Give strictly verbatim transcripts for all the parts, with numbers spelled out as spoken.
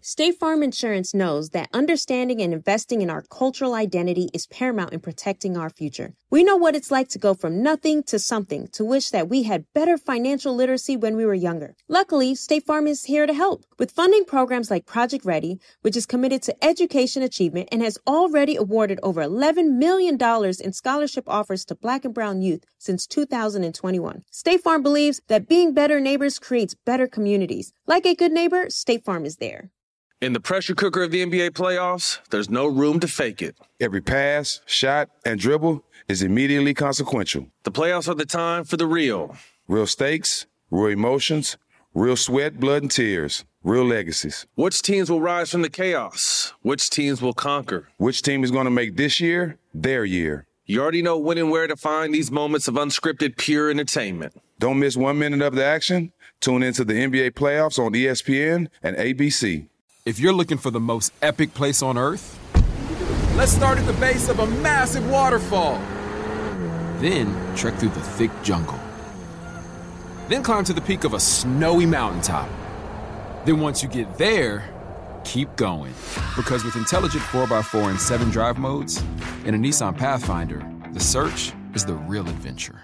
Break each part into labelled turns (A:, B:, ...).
A: State Farm Insurance knows that understanding and investing in our cultural identity is paramount in protecting our future. We know what it's like to go from nothing to something, to wish that we had better financial literacy when we were younger. Luckily, State Farm is here to help with funding programs like Project Ready, which is committed to education achievement and has already awarded over eleven million dollars in scholarship offers to Black and brown youth since two thousand twenty-one. State Farm believes that being better neighbors creates better communities. Like a good neighbor, State Farm is there.
B: In the pressure cooker of the N B A playoffs, there's no room to fake it.
C: Every pass, shot, and dribble is immediately consequential.
B: The playoffs are the time for the real.
C: Real stakes, real emotions, real sweat, blood, and tears, real legacies.
B: Which teams will rise from the chaos? Which teams will conquer?
C: Which team is going to make this year their year?
B: You already know when and where to find these moments of unscripted, pure entertainment.
C: Don't miss one minute of the action. Tune into the N B A playoffs on E S P N and A B C.
D: If you're looking for the most epic place on Earth, let's start at the base of a massive waterfall. Then trek through the thick jungle. Then climb to the peak of a snowy mountaintop. Then once you get there, keep going. Because with intelligent four by four and seven drive modes and a Nissan Pathfinder, the search is the real adventure.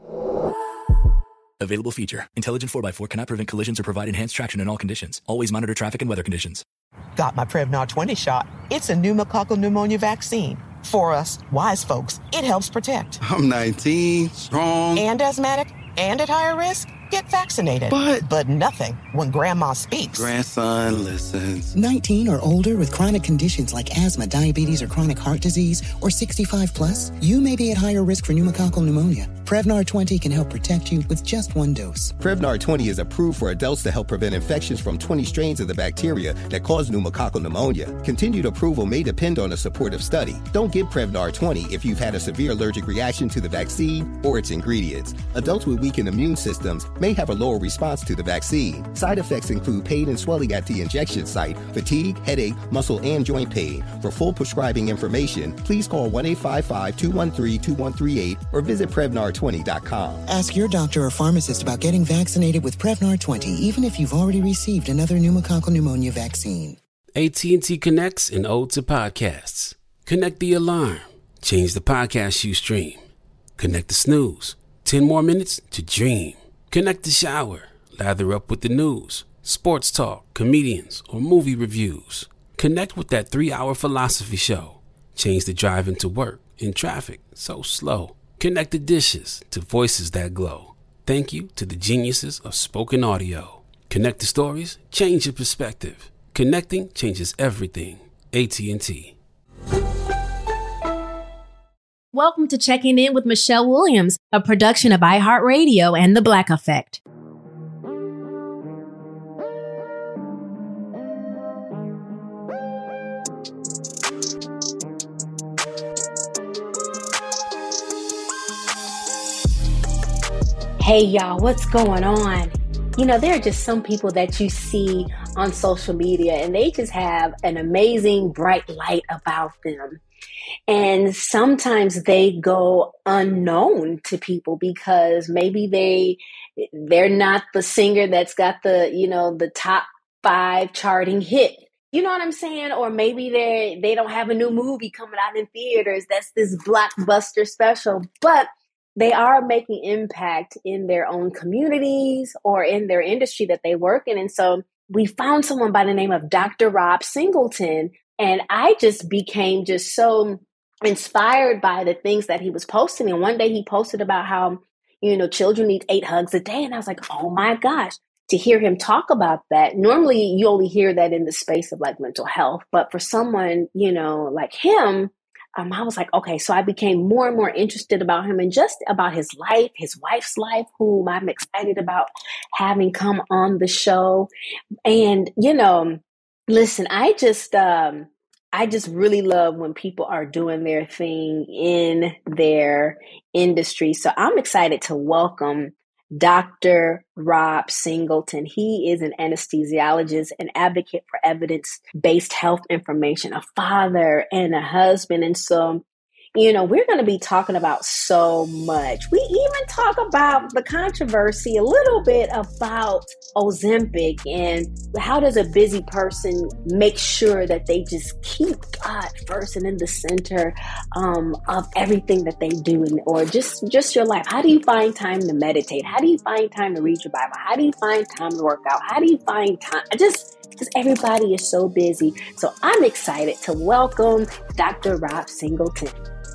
E: Available feature. Intelligent four by four cannot prevent collisions or provide enhanced traction in all conditions. Always monitor traffic and weather conditions.
F: Got my Prevnar twenty shot. It's a pneumococcal pneumonia vaccine. For us, wise folks, it helps protect.
G: I'm nineteen, strong.
F: And asthmatic, and at higher risk. Get vaccinated.
G: But...
F: But nothing when grandma speaks.
G: Grandson listens.
H: nineteen or older with chronic conditions like asthma, diabetes, or chronic heart disease, or sixty-five plus, you may be at higher risk for pneumococcal pneumonia. Prevnar twenty can help protect you with just one dose.
I: Prevnar twenty is approved for adults to help prevent infections from twenty strains of the bacteria that cause pneumococcal pneumonia. Continued approval may depend on a supportive study. Don't get Prevnar twenty if you've had a severe allergic reaction to the vaccine or its ingredients. Adults with weakened immune systems may have a lower response to the vaccine. Side effects include pain and swelling at the injection site, fatigue, headache, muscle, and joint pain. For full prescribing information, please call one eight five five, two one three, two one three eight or visit Prevnar twenty dot com.
H: Ask your doctor or pharmacist about getting vaccinated with Prevnar twenty, even if you've already received another pneumococcal pneumonia vaccine.
J: A T and T connects an ode to podcasts. Connect the alarm. Change the podcast you stream. Connect the snooze. Ten more minutes to dream. Connect the shower. Lather up with the news, sports talk, comedians, or movie reviews. Connect with that three-hour philosophy show. Change the drive into work in traffic so slow. Connect the dishes to voices that glow. Thank you to the geniuses of spoken audio. Connect the stories, change your perspective. Connecting changes everything. A T and T.
K: Welcome to Checking In with Michelle Williams, a production of iHeartRadio and The Black Effect.
L: Hey y'all, what's going on? You know, there are just some people that you see on social media and they just have an amazing bright light about them. And sometimes they go unknown to people because maybe they, they're not the singer that's got the, you know, the top five charting hit. You know what I'm saying? Or maybe they they don't have a new movie coming out in theaters. That's this blockbuster special, but they are making impact in their own communities or in their industry that they work in. And so we found someone by the name of Doctor Rob Singleton. And I just became just so inspired by the things that he was posting. And one day he posted about how, you know, children need eight hugs a day. And I was like, oh my gosh, to hear him talk about that. Normally you only hear that in the space of like mental health. But for someone, you know, like him, um, I was like, okay, so I became more and more interested about him and just about his life, his wife's life, whom I'm excited about having come on the show. And, you know, listen, I just, um, I just really love when people are doing their thing in their industry. So I'm excited to welcome Doctor Rob Singleton. He is an anesthesiologist, an advocate for evidence-based health information, a father and a husband. And so, you know, we're going to be talking about so much. We even talk about the controversy a little bit about Ozempic and how does a busy person make sure that they just keep God first and in the center um, of everything that they do, and, or just, just your life. How do you find time to meditate? How do you find time to read your Bible? How do you find time to work out? How do you find time? Just because everybody is so busy. So I'm excited to welcome Doctor Rob Singleton.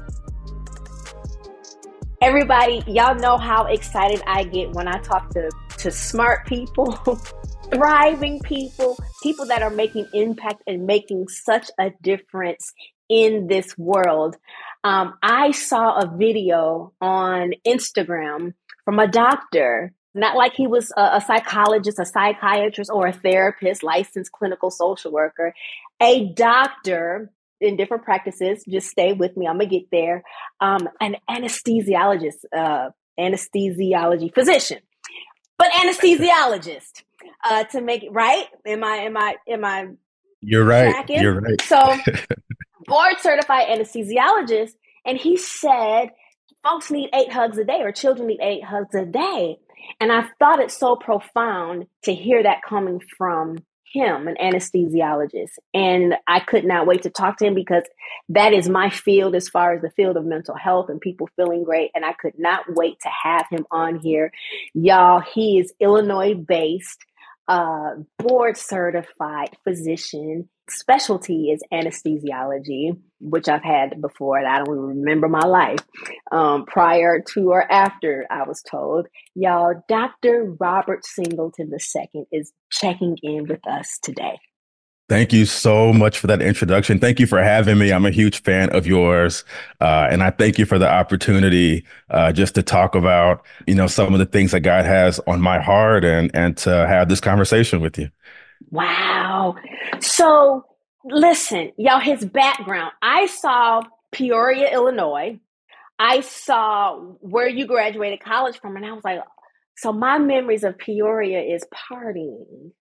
L: Everybody, y'all know how excited I get when I talk to, to smart people, thriving people, people that are making impact and making such a difference in this world. Um, I saw a video on Instagram from a doctor, not like he was a, a psychologist, a psychiatrist, or a therapist, licensed clinical social worker, a doctor in different practices. Just stay with me. I'm going to get there. Um, an anesthesiologist, uh, anesthesiology physician, but anesthesiologist, uh, to make it right. Am I, am I, am I?
M: You're right.
L: Tracking?
M: You're right.
L: So board certified anesthesiologist. And he said, folks need eight hugs a day, or children need eight hugs a day. And I thought it so profound to hear that coming from him, an anesthesiologist. And I could not wait to talk to him because that is my field as far as the field of mental health and people feeling great. And I could not wait to have him on here. Y'all, he is Illinois based, uh, board certified physician. Specialty is anesthesiology, which I've had before, and I don't even remember my life um, prior to or after, I was told. Y'all, Doctor Robert Singleton the Second is checking in with us today.
M: Thank you so much for that introduction. Thank you for having me. I'm a huge fan of yours. Uh, and I thank you for the opportunity uh, just to talk about, you know, some of the things that God has on my heart and, and to have this conversation with you.
L: Wow. So listen, y'all, his background. I saw Peoria, Illinois. I saw where you graduated college from, and I was like, so my memories of Peoria is partying.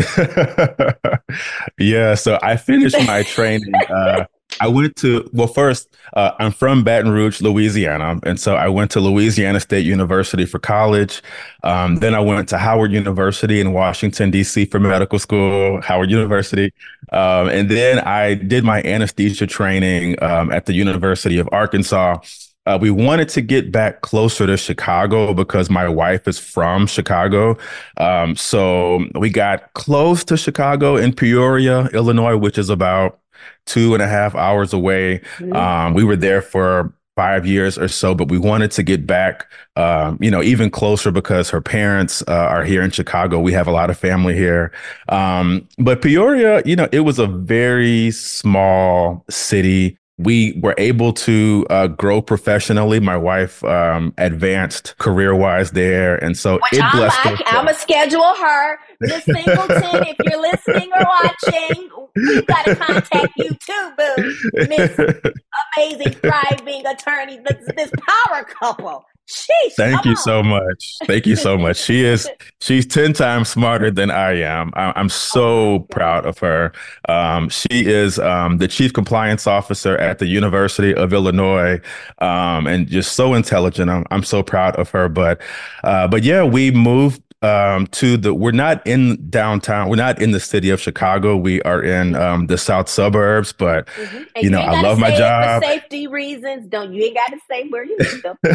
M: Yeah, so I finished my training. Uh, I went to, well, first, uh, I'm from Baton Rouge, Louisiana. And so I went to Louisiana State University for college. Um, then I went to Howard University in Washington, D C for medical school, Howard University. Um, and then I did my anesthesia training um, at the University of Arkansas. Uh, we wanted to get back closer to Chicago because my wife is from Chicago. Um, so we got close to Chicago in Peoria, Illinois, which is about two and a half hours away. Mm-hmm. Um, we were there for five years or so, but we wanted to get back, um, you know, even closer because her parents uh, are here in Chicago. We have a lot of family here. Um, but Peoria, you know, it was a very small city. We were able to uh, grow professionally. My wife um, advanced career-wise there. And so
L: Which
M: it
L: I'm,
M: blessed
L: I,
M: her.
L: I'm going to schedule her. Miss Singleton, if you're listening or watching, we've got to contact you too, boo. Miss Amazing, thriving attorney, this, this power couple. Sheesh,
M: Thank you
L: on.
M: so much. Thank you so much. She is, she's ten times smarter than I am. I, I'm so proud of her. Um, she is um, the chief compliance officer at the University of Illinois, um, and just so intelligent. I'm, I'm so proud of her. But, uh, but yeah, we moved um, to the, we're not in downtown. We're not in the city of Chicago. We are in um, the south suburbs, but
L: mm-hmm.
M: you know, I love my job.
L: For safety reasons, don't, you ain't got to say where you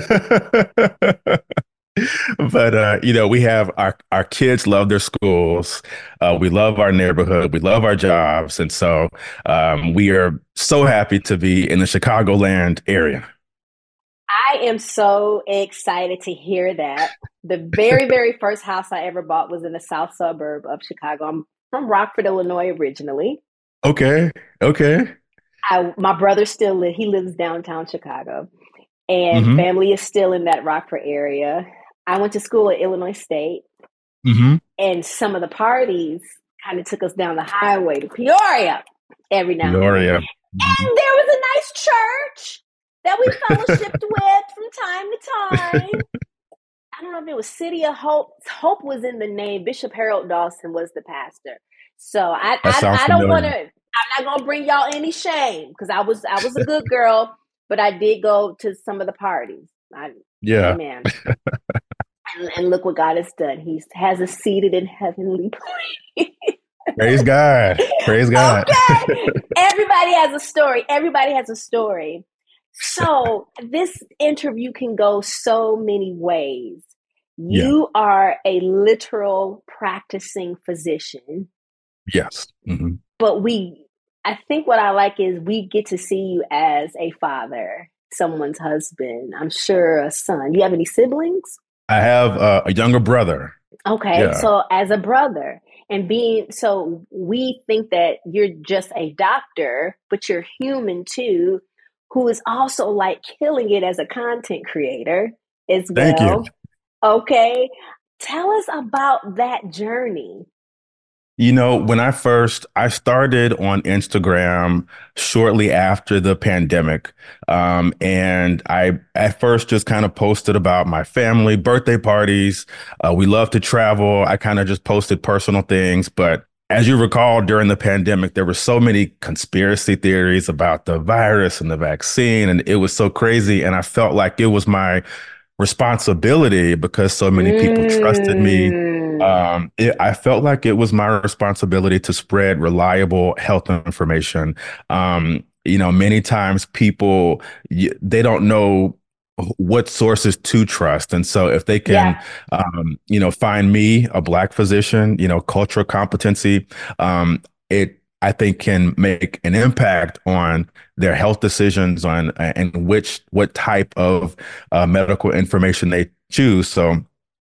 L: live though.
M: But, uh, you know, we have our, our kids love their schools. Uh, we love our neighborhood. We love our jobs. And so um, we are so happy to be in the Chicagoland area.
L: I am so excited to hear that. The very, very first house I ever bought was in the south suburb of Chicago. I'm from Rockford, Illinois originally.
M: Okay. Okay.
L: I, my brother still lives, he lives downtown Chicago, and
M: mm-hmm.
L: family is still in that Rockford area. I went to school at Illinois State,
M: mm-hmm.
L: and some of the parties kind of took us down the highway to Peoria every now
M: Peoria.
L: and then. And there was a nice church that we fellowshipped with from time to time. I don't know if it was City of Hope. Hope was in the name. Bishop Harold Dawson was the pastor. So I, I, I don't want to. I'm not gonna bring y'all any shame because I was I was a good girl. but I did go to some of the parties. I,
M: yeah.
L: Amen. and, and look what God has done. He has us seated in heavenly places.
M: Praise God. Praise God.
L: Okay. Everybody has a story. Everybody has a story. So this interview can go so many ways. You yeah. are a literal practicing physician.
M: Yes. Mm-hmm.
L: But we, I think what I like is we get to see you as a father, someone's husband, I'm sure a son. Do you have any siblings?
M: I have uh, a younger brother.
L: Okay.
M: Yeah.
L: So as a brother and being, so we think that you're just a doctor, but you're human too, who is also like killing it as a content creator as well.
M: Thank you.
L: Okay. Tell us about that journey.
M: You know, when I first, I started on Instagram shortly after the pandemic. Um, and I at first just kind of posted about my family, birthday parties. Uh, we love to travel. I kind of just posted personal things. But as you recall, during the pandemic, there were so many conspiracy theories about the virus and the vaccine. And it was so crazy. And I felt like it was my responsibility because so many people mm. trusted me. Um, it, I felt like it was my responsibility to spread reliable health information. Um, you know, many times people, they don't know what sources to trust. And so if they can, yeah. um, you know, find me, a Black physician, you know, cultural competency, um, it, I think can make an impact on their health decisions on and which, what type of uh, medical information they choose. So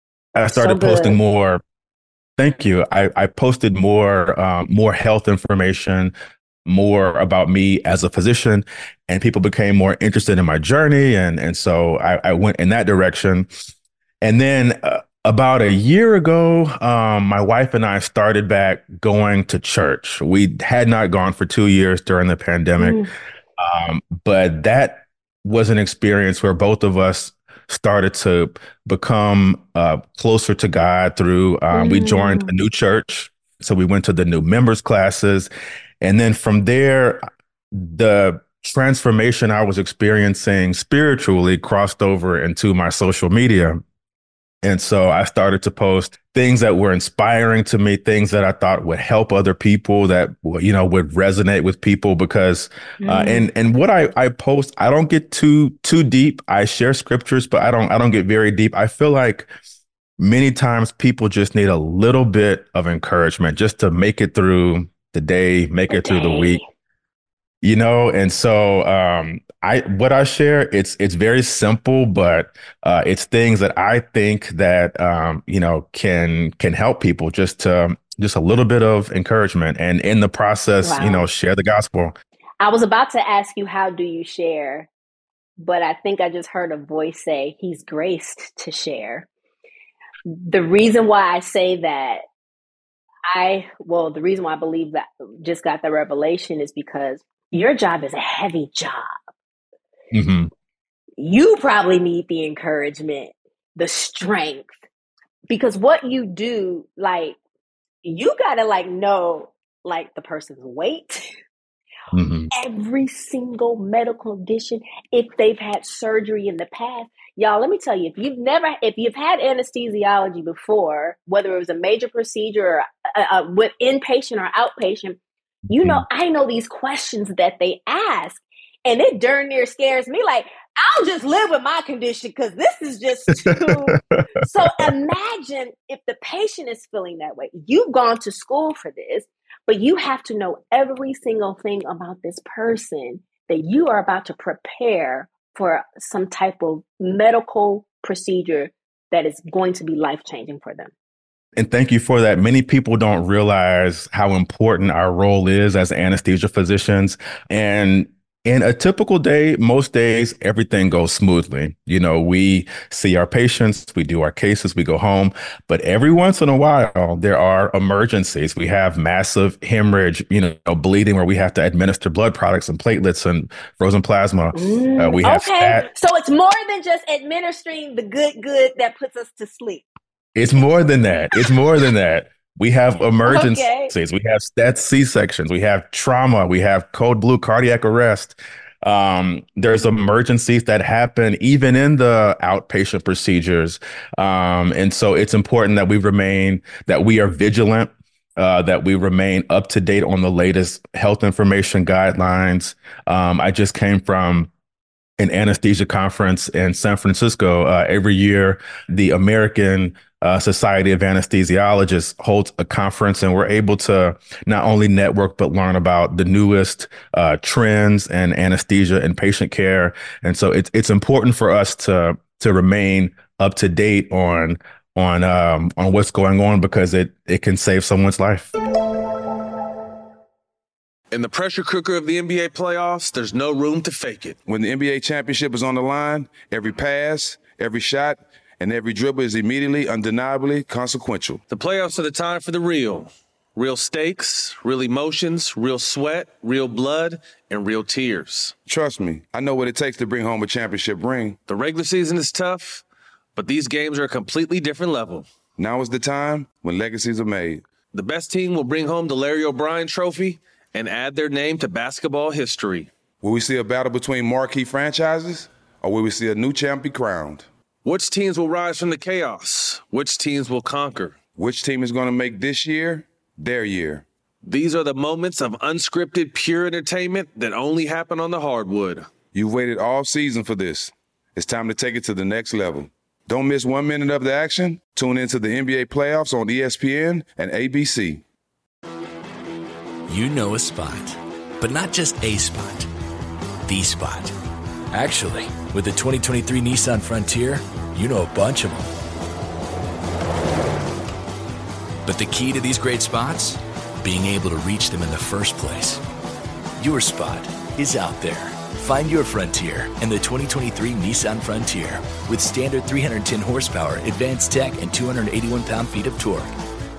M: I started so posting more. Thank you. I, I posted more, um, more health information, more about me as a physician, and people became more interested in my journey. And, and so I, I went in that direction. And then uh, about a year ago, um, my wife and I started back going to church. We had not gone for two years during the pandemic, mm. um, but that was an experience where both of us started to become uh, closer to God through, um, mm. we joined a new church. So we went to the new members classes. And then from there, the transformation I was experiencing spiritually crossed over into my social media. And so I started to post things that were inspiring to me, things that I thought would help other people, that, you know, would resonate with people because, mm. uh, and, and what I, I post, I don't get too, too deep. I share scriptures, but I don't, I don't get very deep. I feel like many times people just need a little bit of encouragement just to make it through the day, make it through the week. You know, and so um, I what I share, it's it's very simple, but uh, it's things that I think that um, you know can can help people just to just a little bit of encouragement, and in the process, wow. you know, share the gospel.
L: I was about to ask you, how do you share? But I think I just heard a voice say, "He's graced to share." The reason why I say that, I well, the reason why I believe that just got the revelation is because your job is a heavy job.
M: Mm-hmm.
L: You probably need the encouragement, the strength, because what you do, like, you gotta like know like the person's weight,
M: mm-hmm.
L: every single medical condition, if they've had surgery in the past. Y'all, let me tell you, if you've never, if you've had anesthesiology before, whether it was a major procedure or uh, uh, with inpatient or outpatient, you know, I know these questions that they ask, and it darn near scares me. Like, I'll just live with my condition because this is just too. So imagine if the patient is feeling that way. You've gone to school for this, but you have to know every single thing about this person that you are about to prepare for some type of medical procedure that is going to be life-changing for them.
M: And thank you for that. Many people don't realize how important our role is as anesthesia physicians. And in a typical day, most days, everything goes smoothly. You know, we see our patients, we do our cases, we go home. But every once in a while, there are emergencies. We have massive hemorrhage, you know, bleeding where we have to administer blood products and platelets and frozen plasma.
L: Mm,
M: uh, we have
L: okay. Stat- so it's more than just administering the good, good that puts us to sleep.
M: It's more than that. It's more than that. We have emergencies. Okay. We have stat C-sections. We have trauma. We have code blue cardiac arrest. Um, there's emergencies that happen even in the outpatient procedures. Um, and so it's important that we remain, that we are vigilant, uh, that we remain up to date on the latest health information guidelines. Um, I just came from an anesthesia conference in San Francisco. Uh, every year, the American uh, Society of Anesthesiologists holds a conference, and we're able to not only network, but learn about the newest uh, trends and anesthesia and patient care. And so it's it's important for us to to remain up to date on on um, on what's going on, because it it can save someone's life.
B: In the pressure cooker of the N B A playoffs, there's no room to fake it.
C: When the N B A championship is on the line, every pass, every shot, and every dribble is immediately, undeniably consequential.
B: The playoffs are the time for the real. Real stakes, real emotions, real sweat, real blood, and real tears.
C: Trust me, I know what it takes to bring home a championship ring.
B: The regular season is tough, but these games are a completely different level.
C: Now is the time when legacies are made.
B: The best team will bring home the Larry O'Brien Trophy and add their name to basketball history.
C: Will we see a battle between marquee franchises, or will we see a new champ be crowned?
B: Which teams will rise from the chaos? Which teams will conquer?
C: Which team is going to make this year their year?
B: These are the moments of unscripted, pure entertainment that only happen on the hardwood.
C: You've waited all season for this. It's time to take it to the next level. Don't miss one minute of the action. Tune into the N B A playoffs on E S P N and A B C.
E: You know a spot, but not just a spot, the spot. Actually, with the twenty twenty-three Nissan Frontier, you know a bunch of them. But the key to these great spots? Being able to reach them in the first place. Your spot is out there. Find your Frontier in the twenty twenty-three Nissan Frontier with standard three hundred ten horsepower, advanced tech, and two hundred eighty-one pound-feet of torque.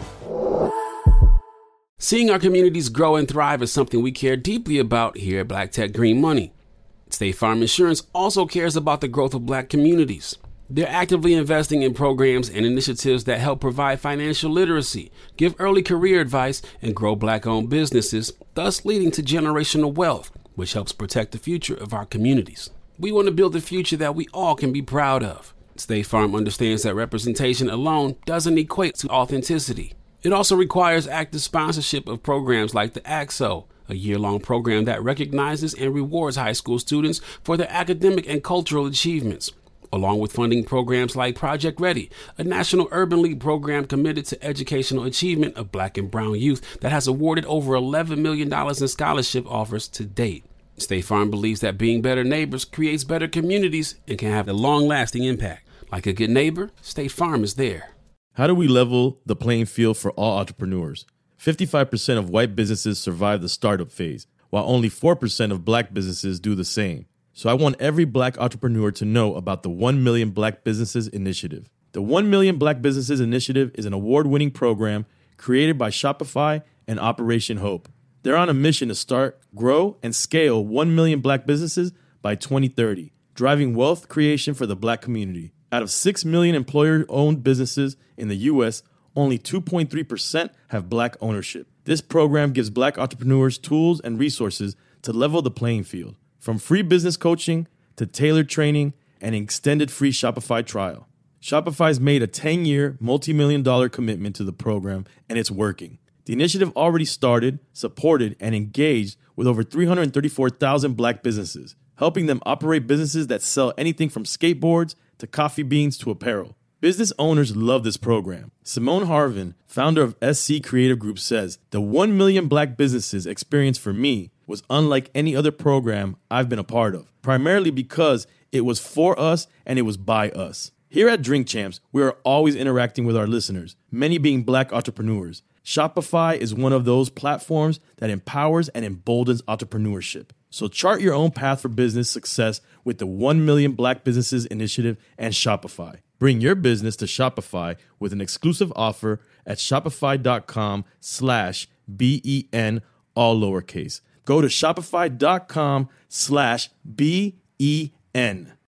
J: Seeing our communities grow and thrive is something we care deeply about here at Black Tech Green Money. State Farm Insurance also cares about the growth of Black communities. They're actively investing in programs and initiatives that help provide financial literacy, give early career advice, and grow Black-owned businesses, thus leading to generational wealth, which helps protect the future of our communities. We want to build a future that we all can be proud of. State Farm understands that representation alone doesn't equate to authenticity. It also requires active sponsorship of programs like the A X O, a year-long program that recognizes and rewards high school students for their academic and cultural achievements, along with funding programs like Project Ready, a National Urban League program committed to educational achievement of Black and brown youth that has awarded over eleven million dollars in scholarship offers to date. State Farm believes that being better neighbors creates better communities and can have a long-lasting impact. Like a good neighbor, State Farm is there.
N: How do we level the playing field for all entrepreneurs? fifty-five percent of white businesses survive the startup phase, while only four percent of Black businesses do the same. So I want every Black entrepreneur to know about the one million Black Businesses Initiative. The one million Black Businesses Initiative is an award-winning program created by Shopify and Operation Hope. They're on a mission to start, grow, and scale one million Black businesses by twenty thirty, driving wealth creation for the Black community. Out of six million employer-owned businesses in the U S, only two point three percent have Black ownership. This program gives Black entrepreneurs tools and resources to level the playing field, from free business coaching to tailored training and an extended free Shopify trial. Shopify's made a ten-year, multi-million dollar commitment to the program, and it's working. The initiative already started, supported, and engaged with over three hundred thirty-four thousand Black businesses, helping them operate businesses that sell anything from skateboards to coffee beans to apparel. Business owners love this program. Simone Harvin, founder of S C Creative Group, says, "The one million Black businesses experience for me was unlike any other program I've been a part of, primarily because it was for us and it was by us." Here at Drink Champs, we are always interacting with our listeners, many being Black entrepreneurs. Shopify is one of those platforms that empowers and emboldens entrepreneurship. So chart your own path for business success with the one million Black Businesses Initiative and Shopify. Bring your business to Shopify with an exclusive offer at shopify.com slash B-E-N, all lowercase. Go to shopify.com slash B-E-N.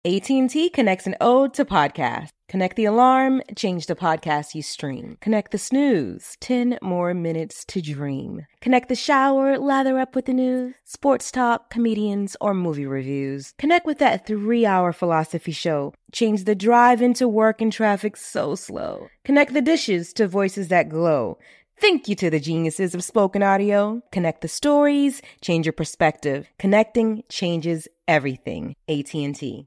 O: A T and T connects an ode to podcasts. Connect the alarm, change the podcast you stream. Connect the snooze, ten more minutes to dream. Connect the shower, lather up with the news, sports talk, comedians, or movie reviews. Connect with that three-hour philosophy show. Change the drive into work and traffic so slow. Connect the dishes to voices that glow. Thank you to the geniuses of spoken audio. Connect the stories, change your perspective. Connecting changes everything. A T and T.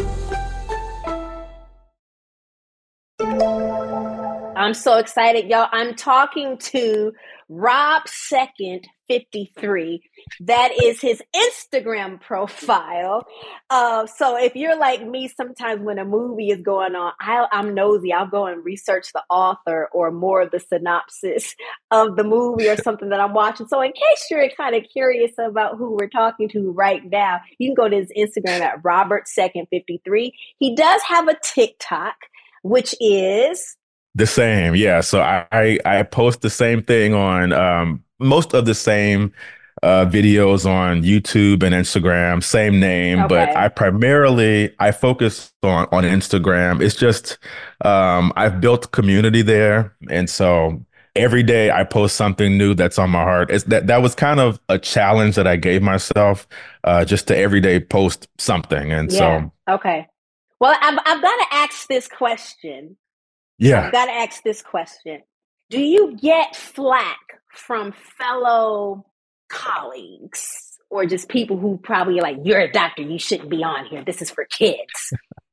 L: I'm so excited, y'all. I'm talking to Rob Second fifty-three. That is his Instagram profile. Uh, so if you're like me, sometimes when a movie is going on, I, I'm nosy. I'll go and research the author or more of the synopsis of the movie or something that I'm watching. So in case you're kind of curious about who we're talking to right now, you can go to his Instagram at Robert Second fifty-three. He does have a TikTok, which is...
M: The same, yeah. So I, I I post the same thing on um, most of the same uh, videos on YouTube and Instagram, same name, okay. But I primarily I focus on on Instagram. It's just um, I've built community there, and so every day I post something new that's on my heart. It's that that was kind of a challenge that I gave myself, uh, just to every day post something, and
L: yeah.
M: so
L: okay. Well, I've I've got to ask this question.
M: Yeah.
L: I've got to ask this question. Do you get flack from fellow colleagues or just people who probably are like, you're a doctor, you shouldn't be on here. This is for kids.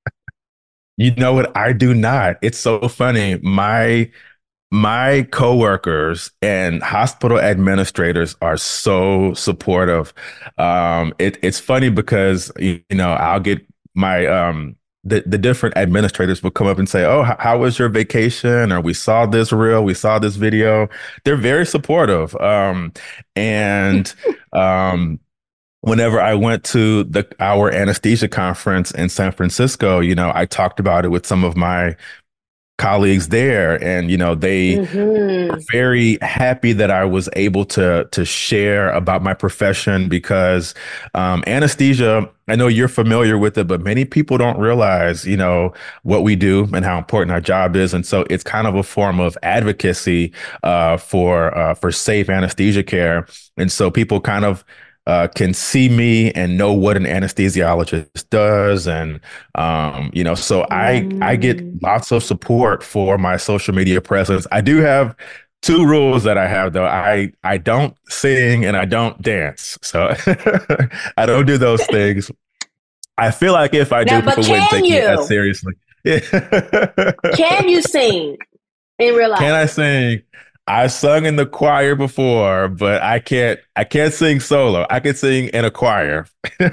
M: You know what? I do not. It's so funny. My my coworkers and hospital administrators are so supportive. Um, it, it's funny because, you know, I'll get my um The, the different administrators will come up and say, oh, how, how was your vacation? Or we saw this reel, we saw this video. They're very supportive. Um, and um, whenever I went to the our anesthesia conference in San Francisco, you know, I talked about it with some of my colleagues there, and you know they mm-hmm. were very happy that I was able to to share about my profession, because um, anesthesia, I know you're familiar with it, but many people don't realize, you know, what we do and how important our job is, and so it's kind of a form of advocacy uh, for uh, for safe anesthesia care, and so people kind of Uh, can see me and know what an anesthesiologist does. And, um, you know, so I, I get lots of support for my social media presence. I do have two rules that I have, though. I, I don't sing and I don't dance. So I don't do those things. I feel like if I do,
L: now,
M: people wouldn't take
L: you?
M: me that seriously.
L: Can you sing in real life?
M: Can I sing? I sung in the choir before, but I can't I can't sing solo. I can sing in a choir.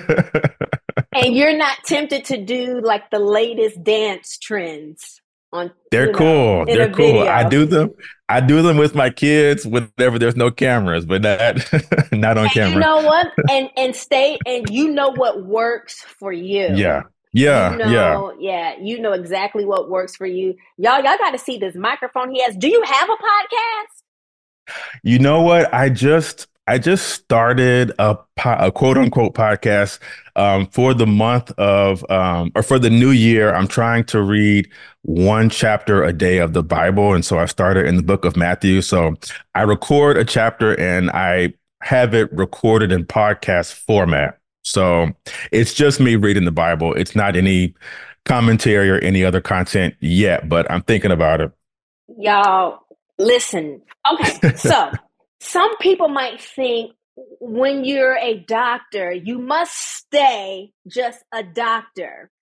L: And you're not tempted to do like the latest dance trends on
M: They're
L: you know,
M: cool. They're cool.
L: video.
M: I do them. I do them with my kids whenever there's no cameras, but not not on
L: and
M: camera.
L: You know what? And and stay and you know what works for you.
M: Yeah. Yeah,
L: you know,
M: yeah.
L: Yeah, you know exactly what works for you. Y'all, y'all got to see this microphone he has. Do you have a podcast?
M: You know what? I just I just started a, po- a quote unquote podcast um, for the month of um, or for the new year. I'm trying to read one chapter a day of the Bible. And so I started in the book of Matthew. So I record a chapter and I have it recorded in podcast format. So it's just me reading the Bible. It's not any commentary or any other content yet, but I'm thinking about it.
L: Y'all, listen. Okay, so some people might think when you're a doctor, you must stay just a doctor.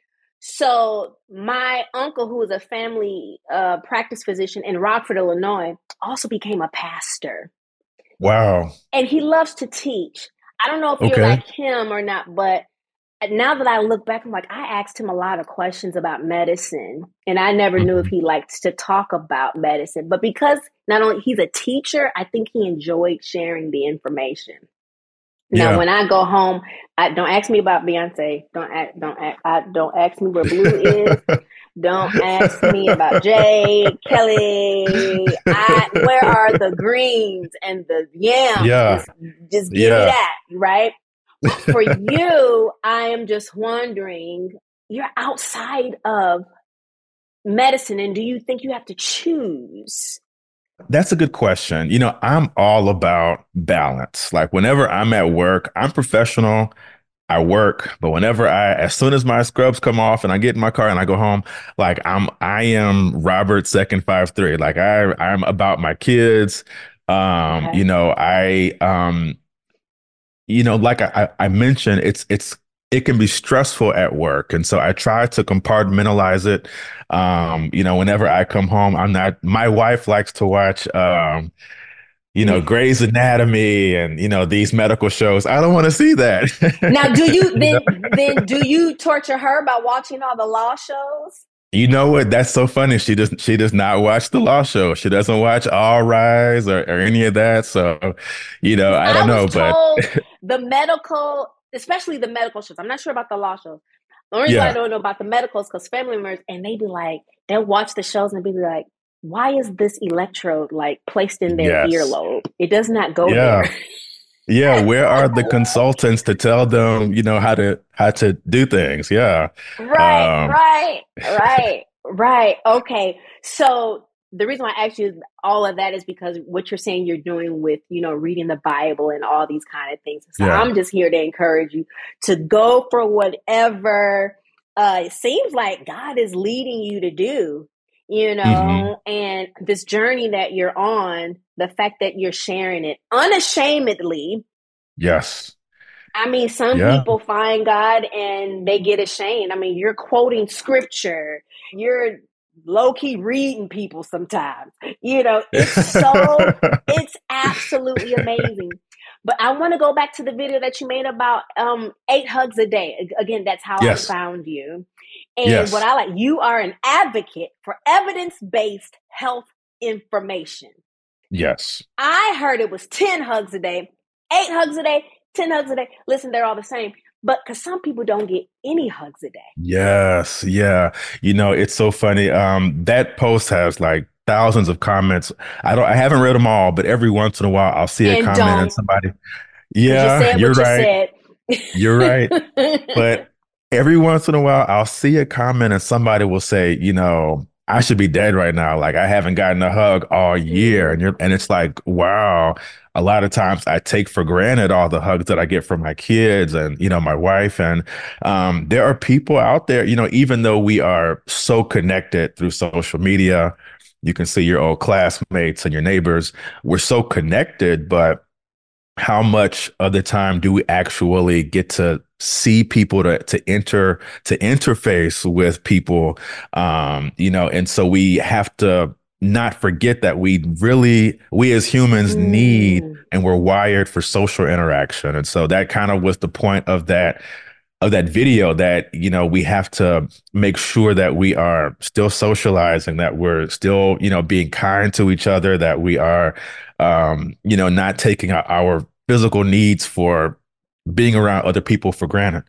L: So my uncle, who was a family uh, practice physician in Rockford, Illinois, also became a pastor.
M: Wow.
L: And he loves to teach. I don't know if you're
M: Okay.
L: like him or not, but now that I look back, I'm like, I asked him a lot of questions about medicine, and I never knew if he liked to talk about medicine. But because not only he's a teacher, I think he enjoyed sharing the information. Now,
M: Yeah.
L: when I go home, I don't ask me about Beyonce. Don't ask, don't ask, I, don't ask me where Blue is. Don't ask me about Jay, Kelly. I, where are the greens and the yams?
M: Yeah.
L: Just, just give
M: Yeah.
L: me that, right? For you, I am just wondering, you're outside of medicine, and do you think you have to choose?
M: That's a good question. You know, I'm all about balance. Like whenever I'm at work, I'm professional. I work, but whenever I, as soon as my scrubs come off and I get in my car and I go home, like I'm, I am Robert second five three. Like I, I'm about my kids. Um,
L: Okay.
M: you know, I, um, you know, like I, I mentioned, it's, it's, it can be stressful at work. And so I try to compartmentalize it. Um, you know, whenever I come home, I'm not, my wife likes to watch, um, you know, Grey's Anatomy and, you know, these medical shows. I don't want to see that.
L: Now, do you
M: You
L: then
M: know?
L: then do you torture her by watching all the law shows?
M: You know what? That's so funny. She does she does not watch the law show. She doesn't watch All Rise or, or any of that. So, you know, I don't
L: I
M: know,
L: was
M: but
L: told the medical, especially the medical shows. I'm not sure about the law shows. The only reason I
M: yeah.
L: don't know about the medicals because family members, and they be like, they'll watch the shows and be like, why is this electrode like placed in their
M: Yes.
L: earlobe? It does not go
M: Yeah.
L: there.
M: Yeah. Where are the consultants to tell them, you know, how to how to do things? Yeah.
L: Right,
M: Um,
L: right, right, right. Okay. So the reason why I asked you all of that is because what you're saying you're doing with, you know, reading the Bible and all these kind of things. So
M: yeah.
L: I'm just here to encourage you to go for whatever uh, it seems like God is leading you to do, you know,
M: hmm
L: and this journey that you're on, the fact that you're sharing it unashamedly.
M: Yes.
L: I mean, some
M: Yeah.
L: people find God and they get ashamed. I mean, you're quoting scripture. You're low-key reading people sometimes. You know, it's so, it's absolutely amazing. But I want to go back to the video that you made about um, eight hugs a day. Again, that's how
M: Yes.
L: I found you. And
M: Yes.
L: what I like, you are an advocate for evidence-based health information.
M: Yes.
L: I heard it was ten hugs a day, eight hugs a day, ten hugs a day. Listen, they're all the same. But because some people don't get any hugs a day.
M: Yes. Yeah. You know, it's so funny. Um, that post has like thousands of comments. I don't I haven't read them all, but every once in a while I'll see a
L: And
M: comment
L: don't.
M: and somebody,
L: 'Cause
M: yeah,
L: you said
M: you're
L: what you
M: right.
L: said.
M: You're right. But every once in a while, I'll see a comment and somebody will say, you know, I should be dead right now. Like I haven't gotten a hug all year. And you're, and it's like, wow. A lot of times I take for granted all the hugs that I get from my kids and, you know, my wife. And um, there are people out there, you know, even though we are so connected through social media, you can see your old classmates and your neighbors. We're so connected, but how much of the time do we actually get to see people to to enter to interface with people? Um, you know, and so we have to not forget that we really we as humans need and we're wired for social interaction. And so that kind of was the point of that of that video, that, you know, we have to make sure that we are still socializing, that we're still, you know, being kind to each other, that we are, um, you know, not taking our, our physical needs for being around other people for granted.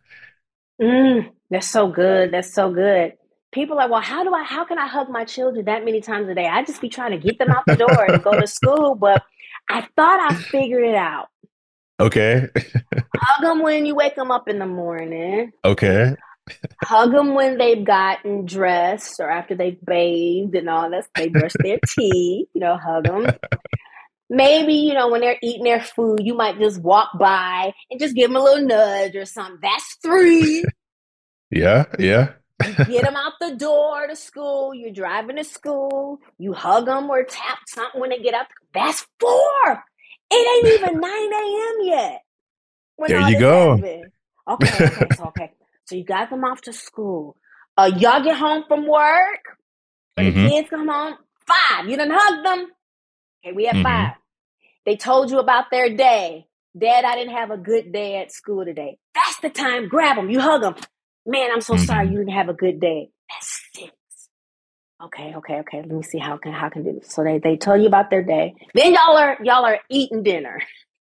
L: Mm, that's so good. That's so good. People are like, well, how do I, how can I hug my children that many times a day? I just be trying to get them out the door to go to school, but I thought I figured it out.
M: Okay.
L: Hug them when you wake them up in the morning.
M: Okay.
L: Hug them when they've gotten dressed or after they've bathed and all that. They brush their teeth, you know, hug them. Maybe, you know, when they're eating their food, you might just walk by and just give them a little nudge or something. That's three.
M: Yeah. Yeah.
L: You get them out the door to school. You're driving to school. You hug them or tap something when they get up. That's four. It ain't even nine a.m. yet. when
M: There
L: all
M: you
L: this
M: go.
L: happened. Okay, okay, so okay. So you got them off to school. Uh, y'all get home from work. Or the
M: Mhm.
L: kids come home. Five. You done hugged them. Okay, we at
M: Mhm.
L: five. They told you about their day. Dad, I didn't have a good day at school today. That's the time. Grab them. You hug them. Man, I'm so sorry you didn't have a good day. That's six. Okay, okay, okay. Let me see how can how can do this. So they they tell you about their day. Then y'all are y'all are eating dinner.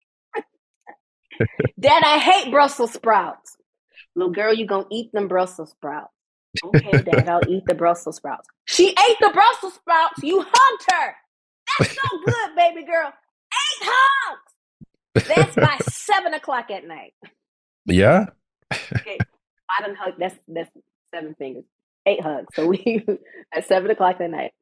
L: Dad, I hate Brussels sprouts. Little girl, you gonna eat them Brussels sprouts. Okay, Dad, I'll eat the Brussels sprouts. She ate the Brussels sprouts. You hugged her. That's so good, baby girl. Eight hugs. That's by seven o'clock at night.
M: Yeah.
L: Okay, I done hugged. That's that's seven fingers, eight hugs. So we at seven o'clock at night.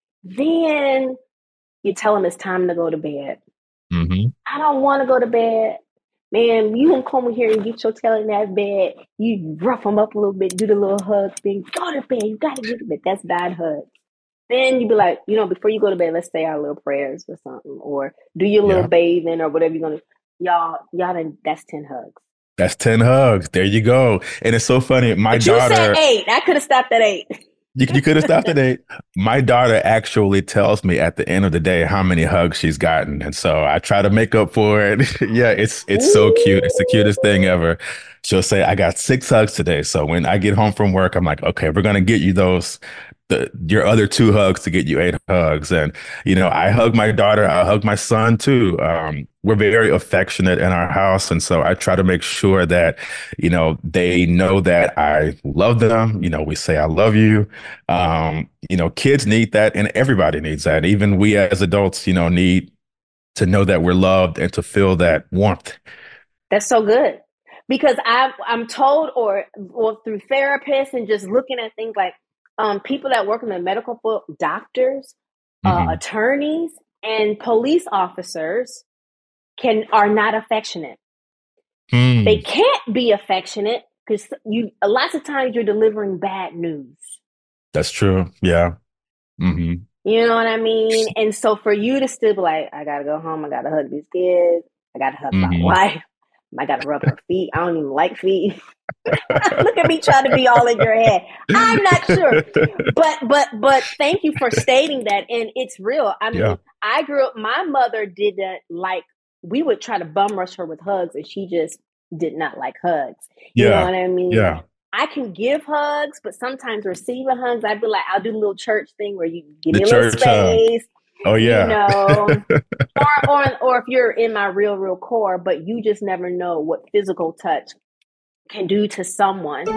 L: Then you tell them it's time to go to bed.
M: Mm-hmm.
L: I don't want to go to bed. Man, you gonna come here and get your tail in that bed. You rough them up a little bit, do the little hug thing. Go to bed. You gotta get to bed. That's bad hug. Then you be like, you know, before you go to bed, let's say our little prayers or something, or do your little
M: Yeah.
L: bathing or whatever you're gonna. Y'all, y'all, done, that's ten hugs.
M: That's ten hugs. There you go. And it's so funny. My
L: But you
M: daughter.
L: said eight. I could have stopped at eight.
M: You, you could have stopped at eight. My daughter actually tells me at the end of the day how many hugs she's gotten, and so I try to make up for it. Yeah, it's it's so cute. It's the cutest thing ever. She'll say, "I got six hugs today." So when I get home from work, I'm like, "Okay, we're gonna get you those." The, your other two hugs to get you eight hugs. And, you know, I hug my daughter. I hug my son too. Um, we're very affectionate in our house. And so I try to make sure that, you know, they know that I love them. You know, we say, I love you. Um, you know, kids need that and everybody needs that. Even we as adults, you know, need to know that we're loved and to feel that warmth.
L: That's so good. Because I, I'm told or, or through therapists and just looking at things like, Um, people that work in the medical field, doctors,
M: Mm-hmm.
L: uh, attorneys, and police officers can are not affectionate.
M: Mm.
L: They can't be affectionate because you. A lots of times you're delivering bad news.
M: That's true. Yeah. Mm-hmm.
L: You know what I mean? And so for you to still be like, I gotta go home. I gotta hug these kids. I gotta hug
M: Mhm.
L: my wife. I gotta rub her feet. I don't even like feet. Look at me trying to be all in your head. I'm not sure, but but but thank you for stating that, and it's real. I mean,
M: Yeah.
L: I grew up. My mother didn't like. We would try to bum rush her with hugs, and she just did not like hugs. You
M: Yeah.
L: know what I mean?
M: Yeah.
L: I can give hugs, but sometimes receiving hugs, I'd be like, I'll do the little church thing where you give
M: The
L: me a little
M: church hug.
L: space.
M: Oh, yeah.
L: You know, or, or or if you're in my real, real core, but you just never know what physical touch can do to someone.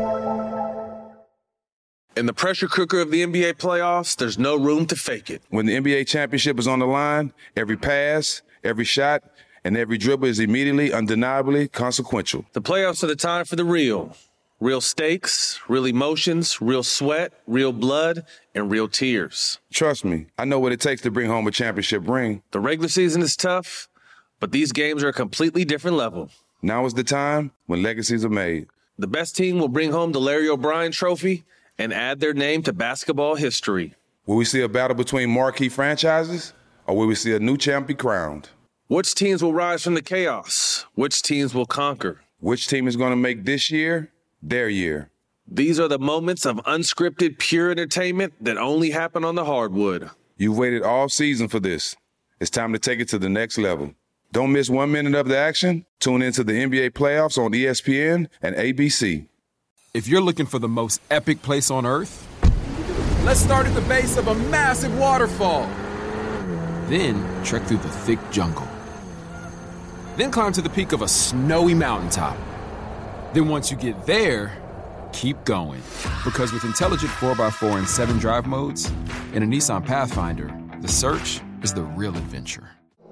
B: In the pressure cooker of the N B A playoffs, there's no room to fake it.
C: When the N B A championship is on the line, every pass, every shot, and every dribble is immediately, undeniably consequential.
B: The playoffs are the time for the real. Real stakes, real emotions, real sweat, real blood, and real tears.
C: Trust me, I know what it takes to bring home a championship ring.
B: The regular season is tough, but these games are a completely different level.
C: Now is the time when legacies are made.
B: The best team will bring home the Larry O'Brien Trophy and add their name to basketball history.
C: Will we see a battle between marquee franchises, or will we see a new champ be crowned?
B: Which teams will rise from the chaos? Which teams will conquer?
C: Which team is going to make this year their year?
B: These are the moments of unscripted, pure entertainment that only happen on the hardwood.
C: You've waited all season for this. It's time to take it to the next level. Don't miss one minute of the action. Tune into the N B A playoffs on E S P N and A B C.
D: If you're looking for the most epic place on earth, let's start at the base of a massive waterfall. Then trek through the thick jungle. Then climb to the peak of a snowy mountaintop. Then once you get there, keep going. Because with intelligent four by four and seven drive modes and a Nissan Pathfinder, the search is the real adventure.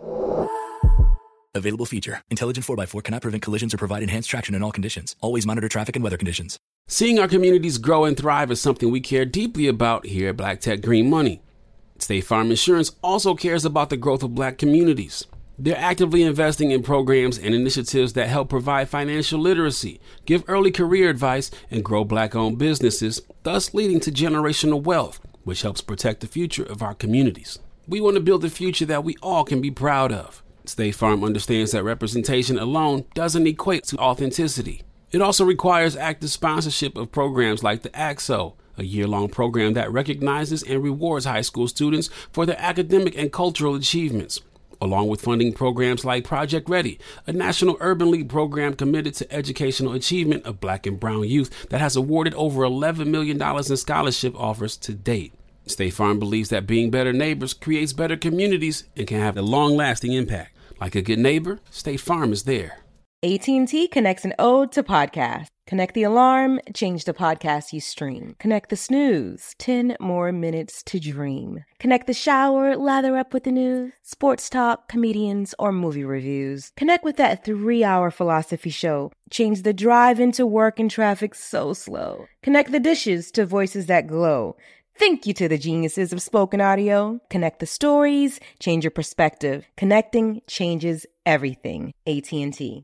E: Available feature. Intelligent four by four cannot prevent collisions or provide enhanced traction in all conditions. Always monitor traffic and weather conditions.
J: Seeing our communities grow and thrive is something we care deeply about here at Black Tech Green Money. State Farm Insurance also cares about the growth of Black communities. They're actively investing in programs and initiatives that help provide financial literacy, give early career advice, and grow Black-owned businesses, thus leading to generational wealth, which helps protect the future of our communities. We want to build a future that we all can be proud of. State Farm understands that representation alone doesn't equate to authenticity. It also requires active sponsorship of programs like the A X O, a year-long program that recognizes and rewards high school students for their academic and cultural achievements, along with funding programs like Project Ready, a National Urban League program committed to educational achievement of Black and brown youth that has awarded over eleven million dollars in scholarship offers to date. State Farm believes that being better neighbors creates better communities and can have a long-lasting impact. Like a good neighbor, State Farm is there.
O: A T and T connects an ode to podcasts. Connect the alarm, change the podcast you stream. Connect the snooze, ten more minutes to dream. Connect the shower, lather up with the news, sports talk, comedians, or movie reviews. Connect with that three-hour philosophy show. Change the drive into work and traffic so slow. Connect the dishes to voices that glow. Thank you to the geniuses of spoken audio. Connect the stories, change your perspective. Connecting changes everything. A T and T.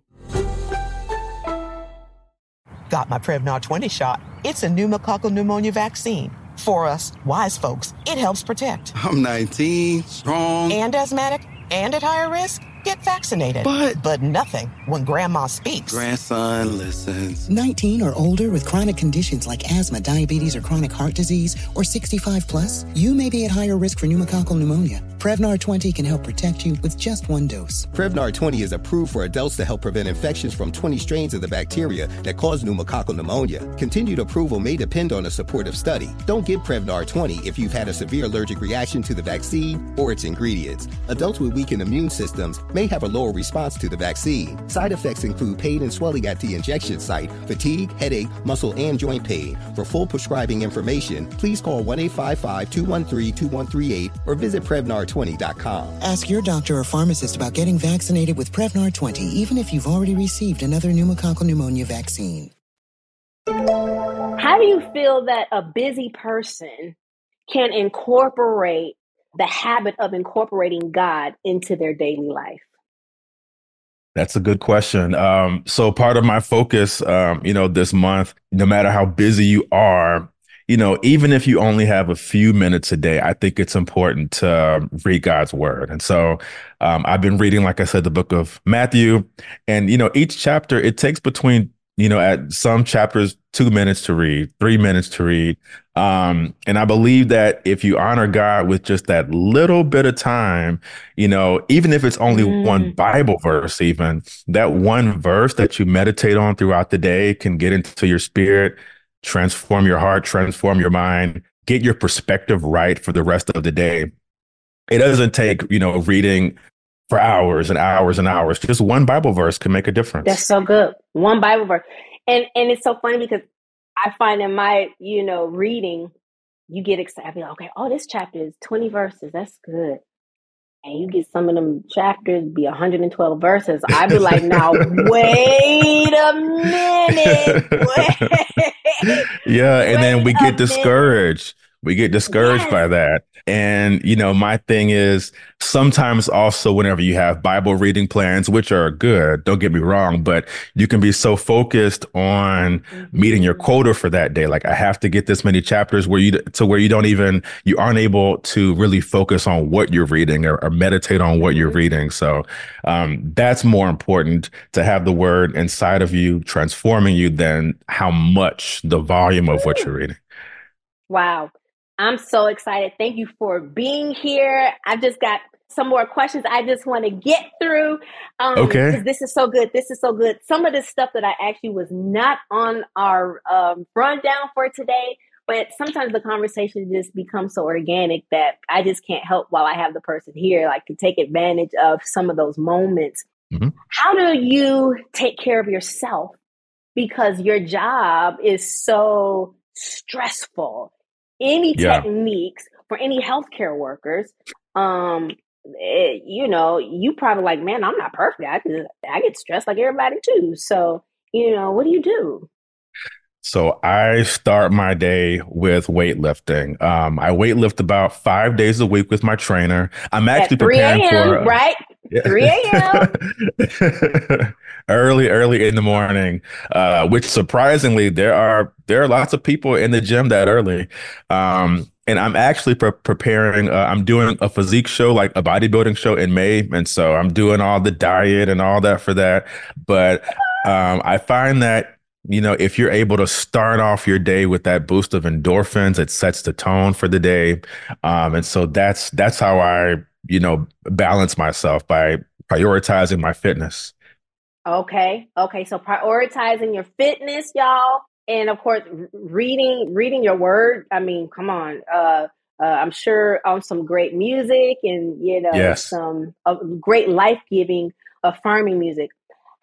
F: Got my Prevnar twenty shot. It's a pneumococcal pneumonia vaccine. For us, wise folks, it helps protect.
G: I'm nineteen, strong.
F: And asthmatic, and at higher risk. Get vaccinated.
G: But...
F: But nothing when grandma speaks.
G: Grandson listens.
H: nineteen or older with chronic conditions like asthma, diabetes, or chronic heart disease, or sixty-five plus, you may be at higher risk for pneumococcal pneumonia. Prevnar twenty can help protect you with just one dose.
I: Prevnar twenty is approved for adults to help prevent infections from twenty strains of the bacteria that cause pneumococcal pneumonia. Continued approval may depend on a supportive study. Don't give Prevnar twenty if you've had a severe allergic reaction to the vaccine or its ingredients. Adults with weakened immune systems may have a lower response to the vaccine. Side effects include pain and swelling at the injection site, fatigue, headache, muscle, and joint pain. For full prescribing information, please call one eight five five, two one three, two one three eight or visit Prevnar twenty dot com.
H: Ask your doctor or pharmacist about getting vaccinated with Prevnar twenty, even if you've already received another pneumococcal pneumonia vaccine.
L: How do you feel that a busy person can incorporate the habit of incorporating God into their daily life?
M: That's a good question. Um, so part of my focus, um, you know, this month, no matter how busy you are, you know, even if you only have a few minutes a day, I think it's important to read God's word. And so um, I've been reading, like I said, the book of Matthew, and, you know, each chapter, it takes between, you know, at some chapters, two minutes to read, three minutes to read. Um, and I believe that if you honor God with just that little bit of time, you know, even if it's only mm. one Bible verse, even that one verse that you meditate on throughout the day can get into your spirit, transform your heart, transform your mind, get your perspective right for the rest of the day. It doesn't take, you know, reading for hours and hours and hours. Just one Bible verse can make a difference.
L: That's so good. One Bible verse. And and it's so funny because I find in my, you know, reading, you get excited. I be like, okay, oh, this chapter is twenty verses. That's good. And you get some of them chapters be one hundred twelve verses. I be like, now, wait a minute. Wait.
M: Yeah, and
L: wait
M: then we get
L: minute.
M: discouraged. We get discouraged yes. by that. And, you know, my thing is sometimes also whenever you have Bible reading plans, which are good, don't get me wrong, but you can be so focused on mm-hmm. meeting your quota for that day. Like I have to get this many chapters where you to where you don't even you aren't able to really focus on what you're reading or, or meditate on what you're reading. So um, that's more important to have the word inside of you transforming you than how much the volume of what you're reading.
L: Wow. I'm so excited. Thank you for being here. I've just got some more questions I just want to get through. Um,
M: okay.
L: Because this is so good. This is so good. Some of this stuff that I actually was not on our um, rundown for today, but sometimes the conversation just becomes so organic that I just can't help while I have the person here, like to take advantage of some of those moments. Mm-hmm. How do you take care of yourself? Because your job is so stressful. Any yeah. techniques for any healthcare workers, um, it, you know, you probably like, man, I'm not perfect. I, just, I get stressed like everybody too. So, you know, what do you do?
M: So I start my day with weightlifting. Um, I weightlift about five days a week with my trainer. I'm actually
L: At three
M: preparing for
L: uh, right. Yeah. three a.m.
M: early, early in the morning, uh, which surprisingly, there are there are lots of people in the gym that early. Um, and I'm actually pre- preparing, uh, I'm doing a physique show, like a bodybuilding show in May. And so I'm doing all the diet and all that for that. But um, I find that, you know, if you're able to start off your day with that boost of endorphins, it sets the tone for the day. Um, and so that's that's how I, you know, balance myself by prioritizing my fitness.
L: Okay. Okay. So prioritizing your fitness, y'all. And of course, reading, reading your word. I mean, come on. Uh, uh, I'm sure on some great music and, you know,
M: yes.
L: some uh, great life-giving, affirming music.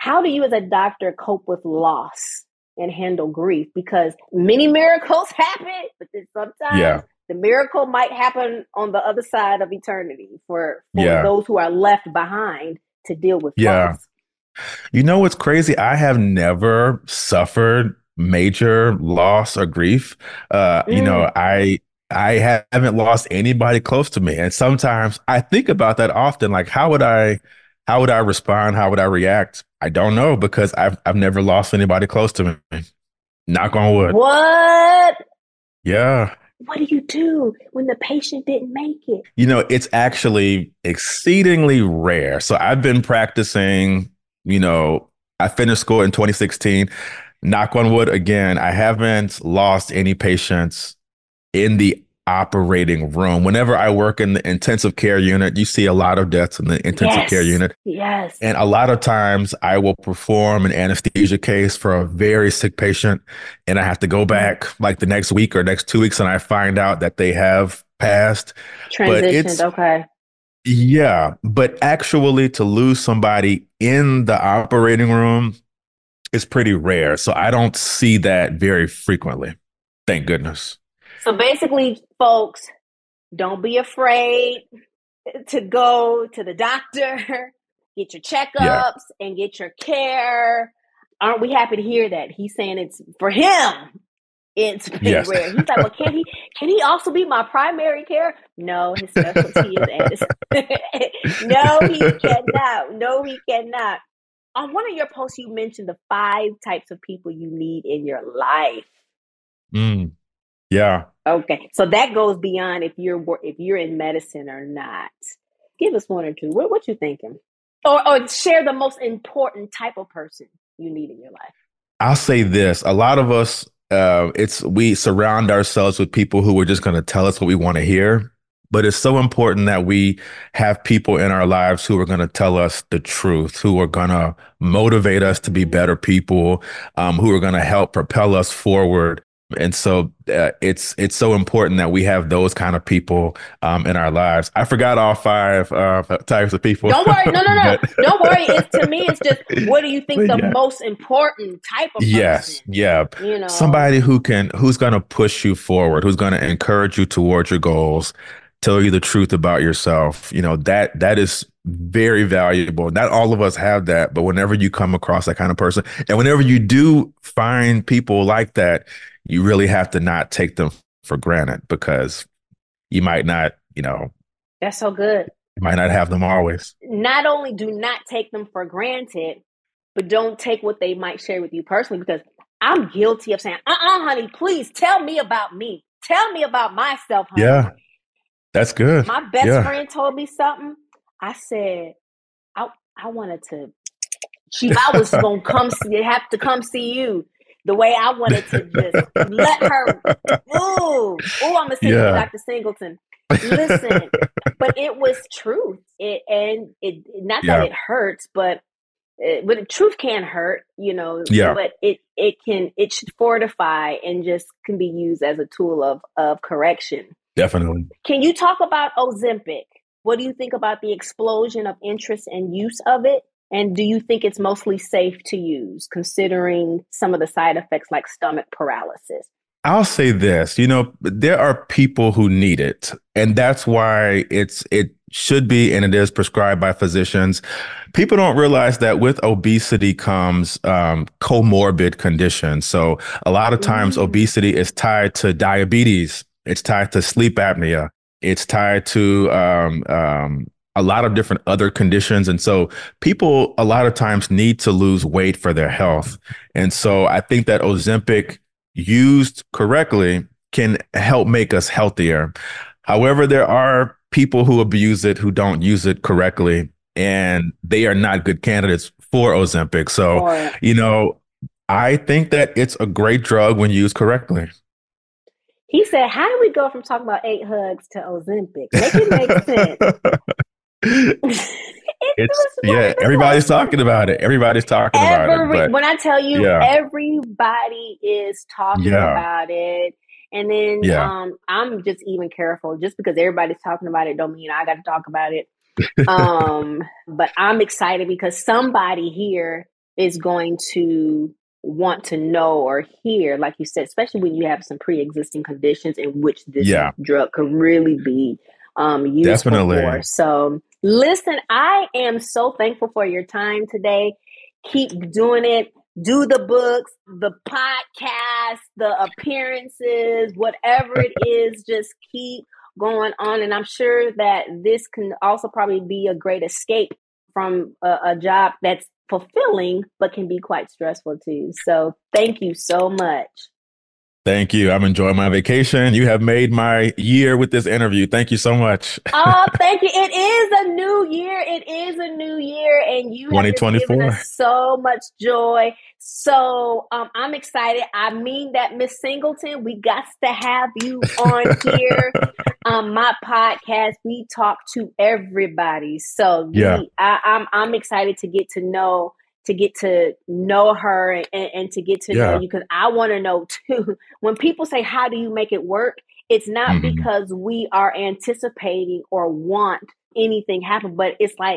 L: how do you as a doctor cope with loss and handle grief? Because many miracles happen, but then sometimes
M: Yeah.
L: the miracle might happen on the other side of eternity for, for
M: Yeah.
L: those who are left behind to deal with
M: Yeah.
L: loss.
M: You know what's crazy? I have never suffered major loss or grief. Uh,
L: Mm.
M: You know, I I haven't lost anybody close to me, and sometimes I think about that often. Like, how would I, how would I respond? How would I react? I don't know, because I've I've never lost anybody close to me. Knock on wood.
L: What?
M: Yeah.
L: What do you do when the patient didn't make it?
M: You know, it's actually exceedingly rare. So I've been practicing, you know, I finished school in twenty sixteen. Knock on wood again, I haven't lost any patients in the operating room. Whenever I work in the intensive care unit, you see a lot of deaths in the intensive
L: Yes.
M: care unit.
L: Yes.
M: And a lot of times I will perform an anesthesia case for a very sick patient, and I have to go back like the next week or next two weeks and I find out that they have passed. But it's,
L: Transitioned, okay.
M: yeah, but actually to lose somebody in the operating room is pretty rare. So I don't see that very frequently. Thank goodness.
L: So basically, folks, don't be afraid to go to the doctor, get your checkups
M: Yeah.
L: and get your care. Aren't we happy to hear that? He's saying it's for him. It's pretty
M: Yes.
L: rare. He's like, well, can he can he also be my primary care? No, his specialty is anesthesia. No, he cannot. No, he cannot. On one of your posts, you mentioned the five types of people you need in your life.
M: Mm. Yeah.
L: Okay, so that goes beyond if you're wor- if you're in medicine or not. Give us one or two. What what you thinking? Or or share the most important type of person you need in your life.
M: I'll say this. A lot of us, uh, it's we surround ourselves with people who are just going to tell us what we want to hear. But it's so important that we have people in our lives who are going to tell us the truth, who are going to motivate us to be better people, um, who are going to help propel us forward. And so uh, it's it's so important that we have those kind of people um, in our lives. I forgot all five uh, types of people.
L: Don't worry. No, no, no.
M: But-
L: Don't worry. It's, to me, it's just, what do you think the
M: Yeah.
L: most important type of person?
M: Yes. Yeah.
L: You know?
M: Somebody who can, who's going to push you forward, who's going to encourage you towards your goals, tell you the truth about yourself. You know, that, that is very valuable. Not all of us have that, but whenever you come across that kind of person, and whenever you do find people like that, you really have to not take them for granted, because you might not, you know,
L: That's so good.
M: you might not have them always.
L: Not only do not take them for granted, but don't take what they might share with you personally, because I'm guilty of saying, uh-uh, honey, please tell me about me. Tell me about myself, honey.
M: Yeah. That's good.
L: My best
M: Yeah.
L: friend told me something. I said, I I wanted to, Chief, I was going to come see, have to come see you. The way I wanted to just let her, ooh, ooh, I'm going to sing
M: Yeah.
L: to Doctor Singleton. Listen, but it was truth. It and it not
M: Yeah.
L: that it hurts, but it, but the truth can hurt, you know.
M: Yeah.
L: But it it can it should fortify and just can be used as a tool of of correction.
M: Definitely.
L: Can you talk about Ozempic? What do you think about the explosion of interest and use of it? And do you think it's mostly safe to use, considering some of the side effects like stomach paralysis?
M: I'll say this, you know, there are people who need it, and that's why it's it should be and it is prescribed by physicians. People don't realize that with obesity comes um, comorbid conditions. So a lot of times
L: Mm.
M: obesity is tied to diabetes. It's tied to sleep apnea. It's tied to um, um, a lot of different other conditions. And so people a lot of times need to lose weight for their health. And so I think that Ozempic, used correctly, can help make us healthier. However, there are people who abuse it, who don't use it correctly, and they are not good candidates for Ozempic. So,
L: Or-
M: you know, I think that it's a great drug when used correctly.
L: He said, how do we go from talking about eight hugs to Ozempic? Make it make sense.
M: It's yeah, everybody's talking about it. Everybody's talking about it.
L: Every,
M: But
L: when I tell you,
M: yeah.
L: everybody is talking
M: Yeah.
L: about it. And then
M: Yeah.
L: um, I'm just even careful. Just because everybody's talking about it don't mean I got to talk about it. um, but I'm excited because somebody here is going to want to know or hear, like you said, especially when you have some pre-existing conditions in which this
M: Yeah.
L: drug could really be um, useful
M: Definitely.
L: for. So listen, I am so thankful for your time today. Keep doing it. Do the books, the podcast, the appearances, whatever it is, just keep going on. And I'm sure that this can also probably be a great escape from a, a job that's fulfilling, but can be quite stressful too. So thank you so much.
M: Thank you. I'm enjoying my vacation. You have made my year with this interview. Thank you so much.
L: Oh, thank you. It is a new year. It is a new year, and you have just given us so much joy. So um, I'm excited. I mean that, Miss Singleton, we got to have you on here. Um, my podcast, we talk to everybody. So
M: Yeah.
L: we, I, I'm I'm excited to get to know to get to know her and, and to get to
M: Yeah.
L: know you, because I want to know too. When people say, how do you make it work? It's not
M: Mhm.
L: because we are anticipating or want anything happen, but it's like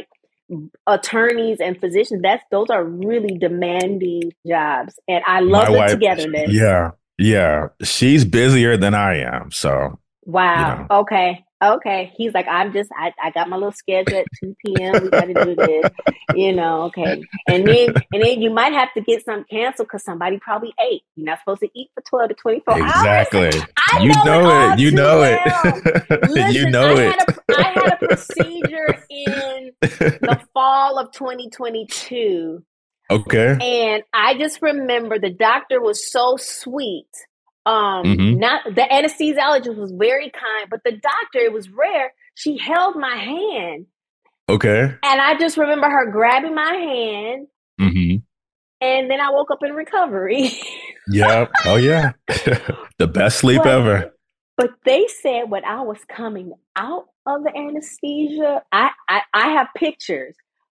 L: attorneys and physicians, that's those are really demanding jobs. And I love
M: My
L: the
M: wife,
L: togetherness.
M: yeah, yeah. She's busier than I am. So,
L: Wow.
M: you know.
L: Okay. Okay. He's like, I'm just, I, I got my little schedule at two p.m. We got to do this, you know, okay. And then, and then you might have to get some canceled because somebody probably ate. You're not supposed to eat for twelve to twenty-four
M: Exactly.
L: hours. I
M: You
L: know,
M: know
L: it. all
M: it. You
L: too
M: know
L: well.
M: it.
L: Listen,
M: You know
L: I
M: it.
L: Had a, I had a procedure in the fall of twenty twenty-two.
M: Okay.
L: And I just remember the doctor was so sweet. Um,
M: Mhm.
L: not the anesthesiologist was very kind, but the doctor, it was rare. She held my hand,
M: Okay.
L: and I just remember her grabbing my hand,
M: hmm
L: and then I woke up in recovery.
M: Yeah. Oh, yeah. The best sleep
L: But-
M: ever.
L: But they said when I was coming out of the anesthesia, I I, I have pictures.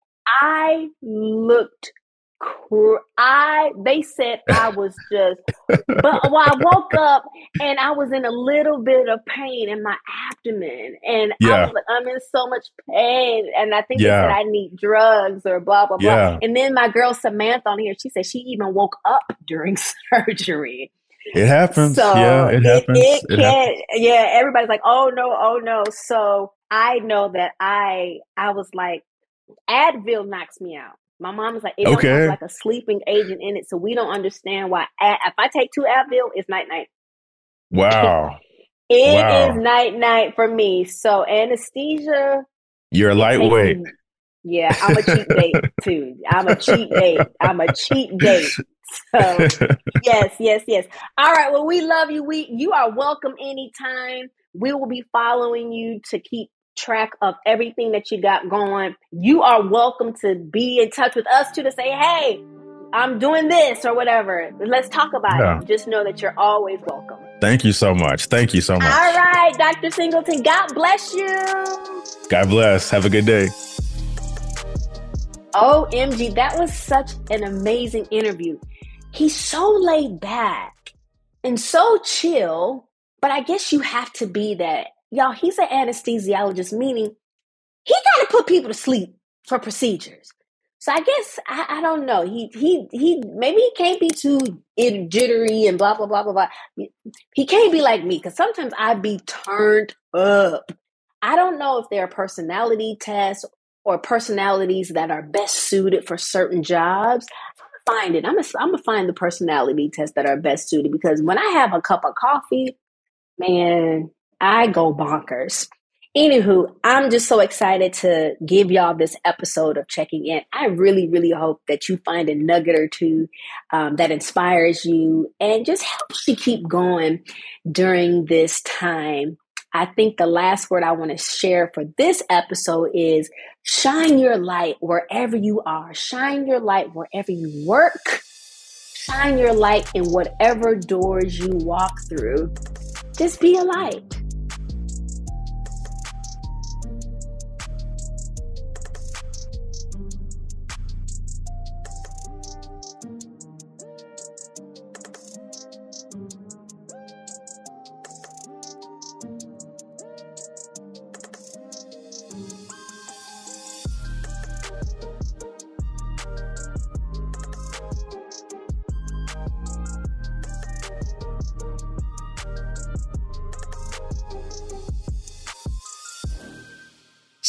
L: I looked. Cr- I they said I was just, but well, I woke up and I was in a little bit of pain in my abdomen, and I
M: Yeah.
L: was like, I'm in so much pain, and I think
M: Yeah.
L: they said I need drugs or blah blah blah.
M: Yeah.
L: And then my girl Samantha on here, she said she even woke up during surgery.
M: It happens.
L: So
M: yeah, it happens.
L: It,
M: It
L: can't.
M: happens.
L: Yeah, everybody's like, oh no, oh no. So I know that I I was like, Advil knocks me out. My mom was like, it don't
M: Okay.
L: have like a sleeping agent in it, so we don't understand why. Ad- if I take two Advil, it's night night.
M: Wow.
L: It is
M: Wow.
L: night night for me. So anesthesia.
M: You're a
L: it takes
M: lightweight.
L: me- Yeah, I'm a cheap date too. I'm a cheap date. I'm a cheap date. So yes, yes, yes. All right. Well, we love you. We you are welcome anytime. We will be following you to keep track of everything that you got going. You are welcome to be in touch with us too, to say, hey, I'm doing this or whatever. Let's talk about
M: Yeah.
L: it. Just know that you're always welcome.
M: Thank you so much. Thank you so much.
L: All right, Doctor Singleton, God bless you.
M: God bless. Have a good day.
L: O M G, that was such an amazing interview. He's so laid back and so chill, but I guess you have to be that. Y'all, he's an anesthesiologist, meaning he got to put people to sleep for procedures. So I guess, I, I don't know. He, he, he, maybe he can't be too jittery and blah, blah, blah, blah, blah. He can't be like me, because sometimes I'd be turned up. I don't know if there are personality tests or personalities that are best suited for certain jobs. I'm gonna find it. I'm gonna, I'm gonna find the personality tests that are best suited, because when I have a cup of coffee, man, I go bonkers. Anywho, I'm just so excited to give y'all this episode of Checking In. I really, really hope that you find a nugget or two um, that inspires you and just helps you keep going during this time. I think the last word I want to share for this episode is shine your light wherever you are. Shine your light wherever you work. Shine your light in whatever doors you walk through. Just be a light.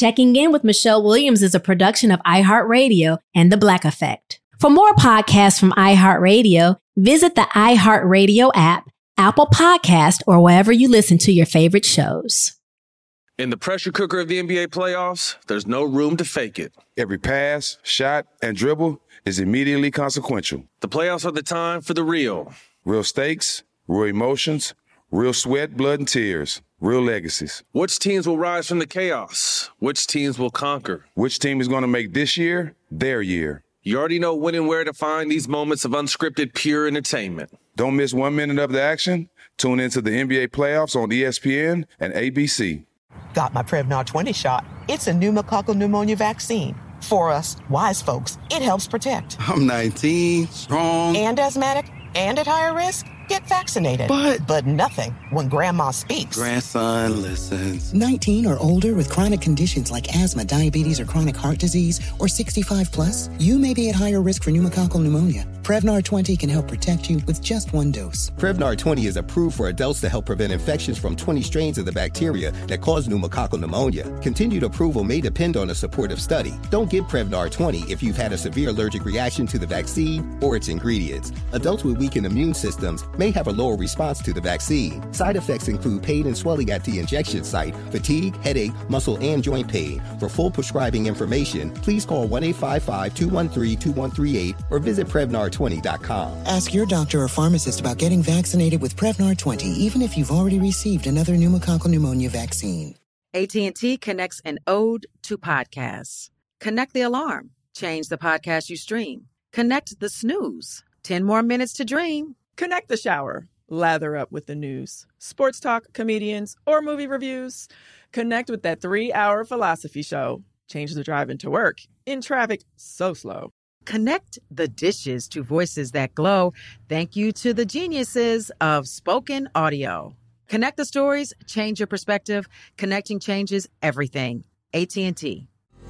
K: Checking In with Michelle Williams is a production of iHeartRadio and The Black Effect. For more podcasts from iHeartRadio, visit the iHeartRadio app, Apple Podcast, or wherever you listen to your favorite shows.
B: In the pressure cooker of the N B A playoffs, there's no room to fake it.
C: Every pass, shot, and dribble is immediately consequential.
B: The playoffs are the time for the real.
C: Real stakes, real emotions, real sweat, blood, and tears, real legacies.
B: Which teams will rise from the chaos? Which teams will conquer?
C: Which team is going to make this year their year?
B: You already know when and where to find these moments of unscripted, pure entertainment.
C: Don't miss one minute of the action. Tune into the N B A playoffs on E S P N and A B C.
F: Got my Prevnar twenty shot. It's a pneumococcal pneumonia vaccine. For us, wise folks, it helps protect.
G: I'm nineteen, strong.
F: And asthmatic, and at higher risk. Get vaccinated.
G: But...
F: But nothing when grandma speaks.
G: Grandson listens.
H: nineteen or older with chronic conditions like asthma, diabetes, or chronic heart disease, or sixty-five plus, you may be at higher risk for pneumococcal pneumonia. Prevnar twenty can help protect you with just one dose.
I: Prevnar twenty is approved for adults to help prevent infections from twenty strains of the bacteria that cause pneumococcal pneumonia. Continued approval may depend on a supportive study. Don't give Prevnar twenty if you've had a severe allergic reaction to the vaccine or its ingredients. Adults with weakened immune systems may have a lower response to the vaccine. Side effects include pain and swelling at the injection site, fatigue, headache, muscle, and joint pain. For full prescribing information, please call one eight five five, two one three, two one three eight or visit Prevnar twenty dot com.
H: Ask your doctor or pharmacist about getting vaccinated with Prevnar twenty, even if you've already received another pneumococcal pneumonia vaccine.
P: A T and T connects an ode to podcasts. Connect the alarm. Change the podcast you stream. Connect the snooze. ten more minutes to dream.
Q: Connect the shower. Lather up with the news, sports talk, comedians, or movie reviews. Connect with that three-hour philosophy show. Change the drive into work in traffic so slow.
P: Connect the dishes to voices that glow. Thank you to the geniuses of spoken audio. Connect the stories, change your perspective. Connecting changes everything. A T and T.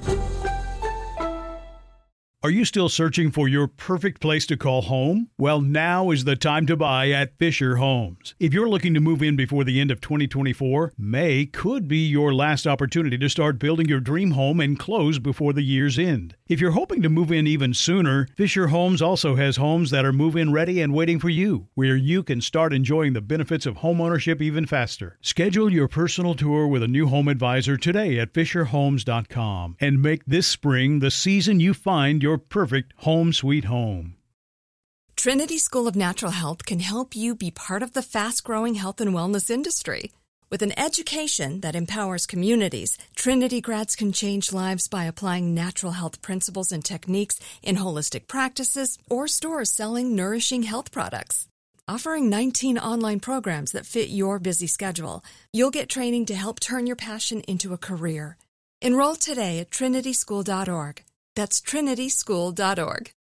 R: Are you still searching for your perfect place to call home? Well, now is the time to buy at Fisher Homes. If you're looking to move in before the end of twenty twenty-four, May could be your last opportunity to start building your dream home and close before the year's end. If you're hoping to move in even sooner, Fisher Homes also has homes that are move-in ready and waiting for you, where you can start enjoying the benefits of homeownership even faster. Schedule your personal tour with a new home advisor today at fisher homes dot com and make this spring the season you find your perfect home sweet home.
S: Trinity School of Natural Health can help you be part of the fast-growing health and wellness industry. With an education that empowers communities, Trinity grads can change lives by applying natural health principles and techniques in holistic practices or stores selling nourishing health products. Offering nineteen online programs that fit your busy schedule, you'll get training to help turn your passion into a career. Enroll today at trinity school dot org. That's trinity school dot org.